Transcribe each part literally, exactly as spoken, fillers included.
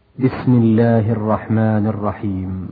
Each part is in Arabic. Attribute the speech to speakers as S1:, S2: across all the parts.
S1: بسم الله الرحمن الرحيم.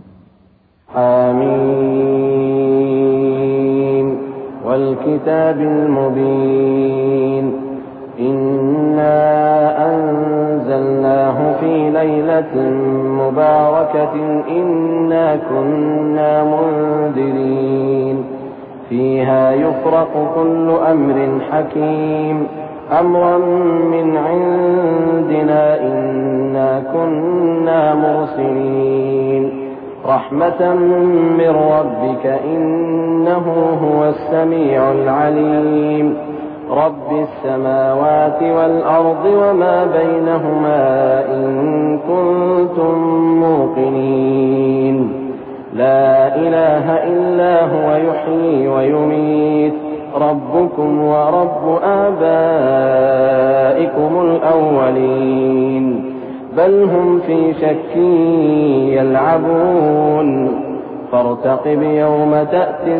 S2: آمين. والكتاب المبين. إنا أنزلناه في ليلة مباركة إنا كنا منذرين فيها يفرق كل أمر حكيم أمرا من عندنا إنا كنا مرسلين رحمة من ربك إنه هو السميع العليم رب السماوات والأرض وما بينهما إن كنتم موقنين لا إله إلا هو يحيي ويميت ربكم ورب آبائكم الأولين بل هم في شك يلعبون فارتقب يوم تأتي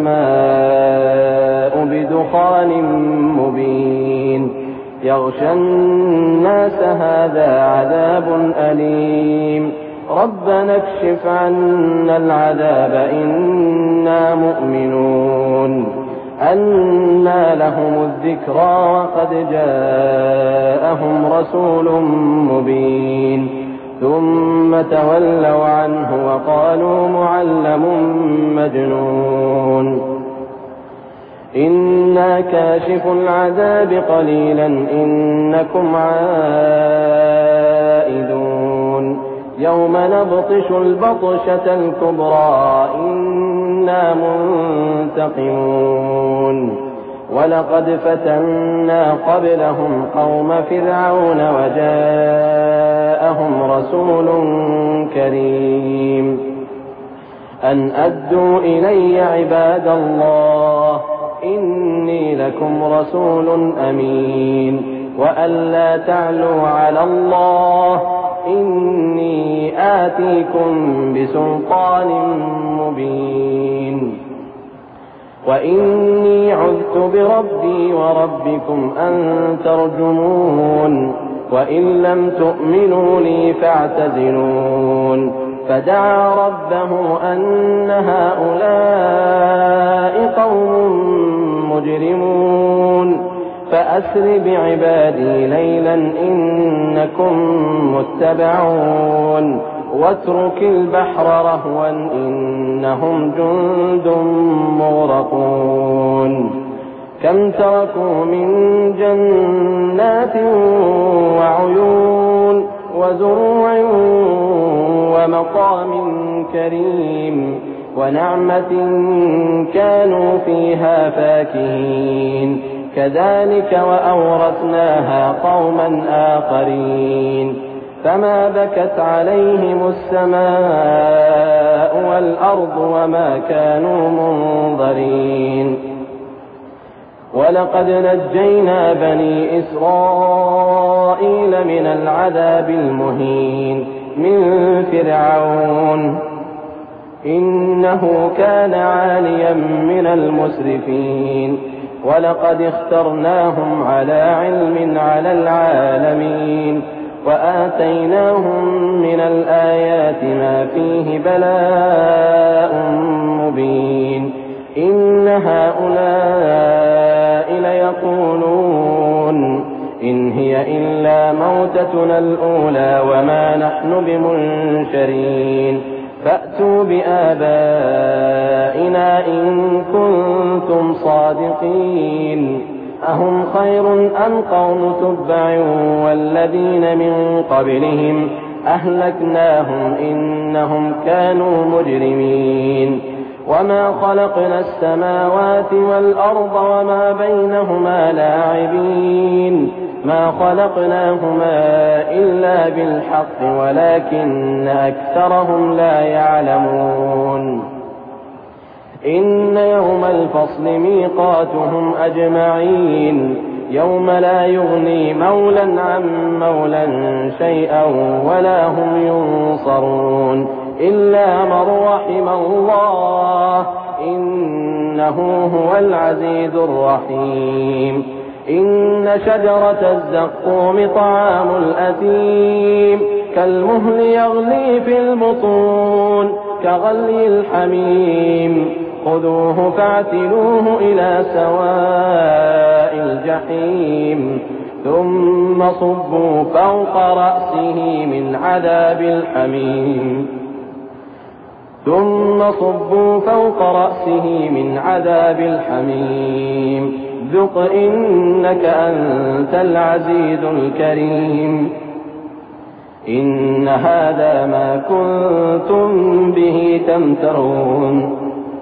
S2: السماء بدخان مبين يغشى الناس هذا عذاب أليم ربنا اكشف عنا العذاب إنا مؤمنون أنى لهم الذكرى وقد جاءهم رسول مبين ثم تولوا عنه وقالوا معلم مجنون إنا كاشف العذاب قليلا إنكم عائدون يوم نبطش البطشة الكبرى إنا منتقمون ولقد فتنا قبلهم قوم فرعون وجاءهم رسول كريم أن أدوا إلي عباد الله إني لكم رسول أمين وأن لا تعلوا على الله إني آتيكم بسلطان مبين وإني عذت بربي وربكم أن ترجمون وإن لم تؤمنوا لي فاعتزلون فدعا ربه أن هؤلاء قوم مجرمون فأسر بعبادي ليلا إنكم متبعون واترك البحر رهوا إنهم جند مغرقون كم تركوا من جنات وعيون وزروع ومقام كريم ونعمة كانوا فيها فاكهين كذلك وأورثناها قوما آخرين فما بكت عليهم السماء والأرض وما كانوا منظرين ولقد نجينا بني إسرائيل من العذاب المهين من فرعون إنه كان عاليا من المسرفين ولقد اخترناهم على علم على العالمين وآتيناهم من الآيات ما فيه بلاء مبين إن هؤلاء ليقولون إن هي إلا موتتنا الأولى وما نحن بمنشرين فأتوا بآبائنا إن كنتم صادقين أهم خير أم قوم تبع والذين من قبلهم أهلكناهم إنهم كانوا مجرمين وما خلقنا السماوات والأرض وما بينهما لاعبين ما خلقناهما إلا بالحق ولكن أكثرهم لا يعلمون إن يوم الفصل ميقاتهم أجمعين يوم لا يغني مولا عن مولا شيئا ولا هم ينصرون إلا من رحم الله إنه هو العزيز الرحيم إن شجرة الزقوم طعام الأثيم كالمهل يغلي في البطون كغلي الحميم خذوه فاعتلوه إلى سواء الجحيم ثم صبوا فوق رأسه من عذاب الحميم ثم صبوا فوق رأسه من عذاب الحميم ذق إنك أنت العزيز الكريم إن هذا ما كنتم به تمترون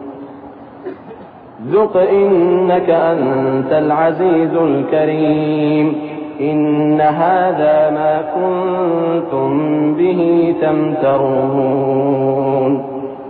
S2: ذق إنك أنت العزيز الكريم إن هذا ما كنتم به تمترون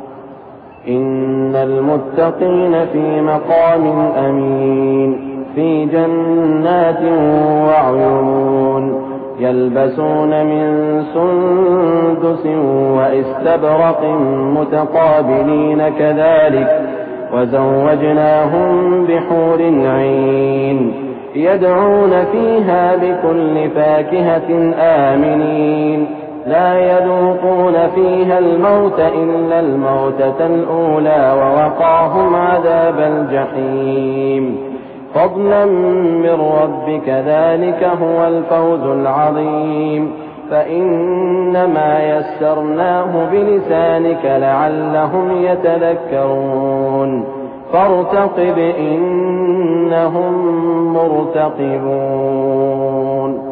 S2: إن المتقين في مقام أمين في جنات وعيون يلبسون من سندس واستبرق متقابلين كذلك وزوجناهم بحور عين يدعون فيها بكل فاكهة آمنين لا يذوقون فيها الموت إلا الموتة الأولى ووقاهم عذاب الجحيم فضلا من ربك ذلك هو الفوز العظيم فإنما يسرناه بلسانك لعلهم يتذكرون فارتقب إنهم مرتقبون